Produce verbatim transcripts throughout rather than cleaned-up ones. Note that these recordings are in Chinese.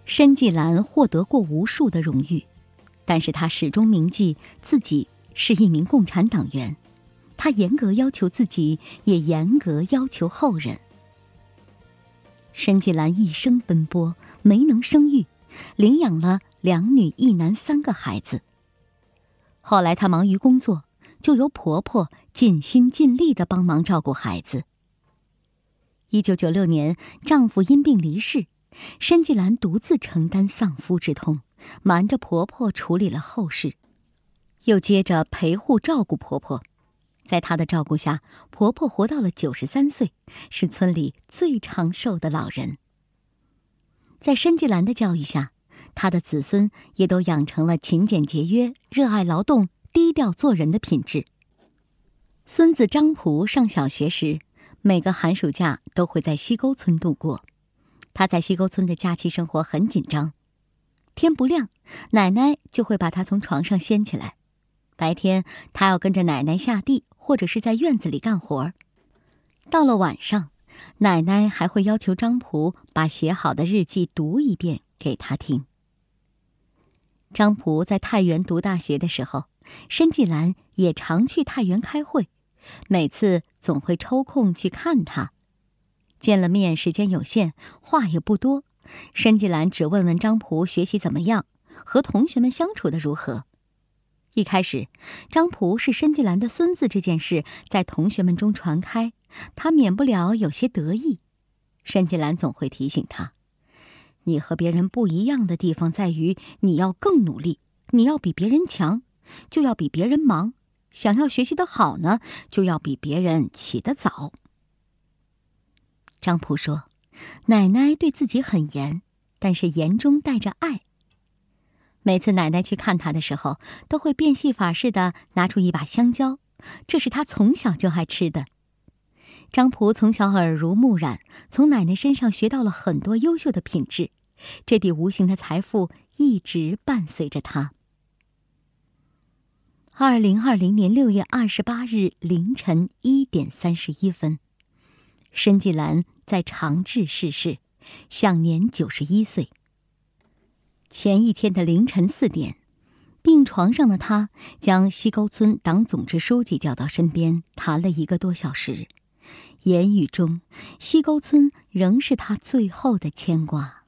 申纪兰获得过无数的荣誉，但是她始终铭记自己是一名共产党员。她严格要求自己，也严格要求后人。申纪兰一生奔波，没能生育，领养了两女一男三个孩子。后来她忙于工作，就由婆婆尽心尽力地帮忙照顾孩子。一九九六年，丈夫因病离世，申纪兰独自承担丧夫之痛，瞒着婆婆处理了后事，又接着陪护照顾婆婆。在她的照顾下，婆婆活到了九十三岁，是村里最长寿的老人。在申纪兰的教育下，她的子孙也都养成了勤俭节约、热爱劳动、低调做人的品质。孙子张璞上小学时，每个寒暑假都会在西沟村度过。他在西沟村的假期生活很紧张，天不亮，奶奶就会把他从床上掀起来。白天他要跟着奶奶下地，或者是在院子里干活。到了晚上，奶奶还会要求张璞把写好的日记读一遍给他听。张璞在太原读大学的时候，申纪兰也常去太原开会，每次总会抽空去看他。见了面时间有限，话也不多，申纪兰只问问张璞学习怎么样，和同学们相处的如何。一开始，张璞是申纪兰的孙子这件事在同学们中传开，他免不了有些得意。申纪兰总会提醒他，你和别人不一样的地方在于你要更努力，你要比别人强，就要比别人忙，想要学习得好呢，就要比别人起得早。张璞说，奶奶对自己很严，但是严中带着爱。每次奶奶去看他的时候，都会变戏法似的拿出一把香蕉，这是他从小就爱吃的。张璞从小耳濡目染，从奶奶身上学到了很多优秀的品质，这笔无形的财富一直伴随着他。二零二零年六月二十八日凌晨一点三十一分，申纪兰在长治逝世，享年九十一岁。前一天的凌晨四点，病床上的他将西沟村党总支书记叫到身边，谈了一个多小时。言语中，西沟村仍是他最后的牵挂。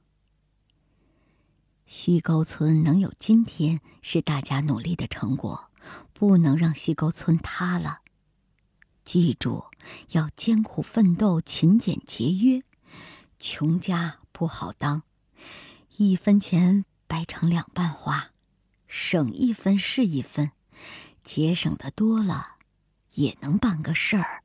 西沟村能有今天，是大家努力的成果，不能让西沟村塌了。记住，要艰苦奋斗，勤俭节约。穷家不好当，一分钱掰成两半花，省一分是一分，节省的多了，也能办个事儿。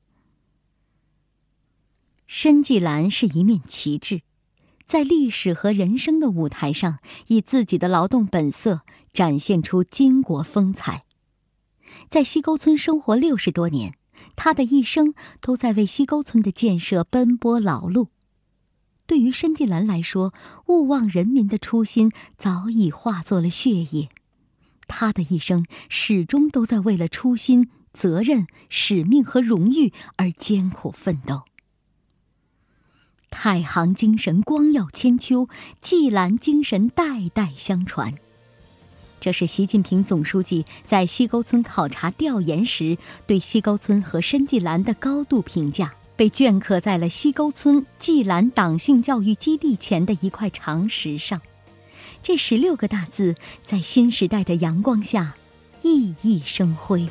申纪兰是一面旗帜，在历史和人生的舞台上，以自己的劳动本色展现出巾帼风采。在西沟村生活六十多年，他的一生都在为西沟村的建设奔波劳碌。对于申纪兰来说，勿忘人民的初心早已化作了血液。他的一生始终都在为了初心、责任、使命和荣誉而艰苦奋斗。太行精神光耀千秋，纪兰精神代代相传。这是习近平总书记在西沟村考察调研时对西沟村和申纪兰的高度评价，被镌刻在了西沟村纪兰党性教育基地前的一块长石上。这十六个大字在新时代的阳光下熠熠生辉。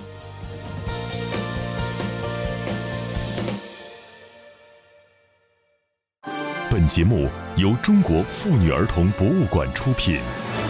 本节目由中国妇女儿童博物馆出品。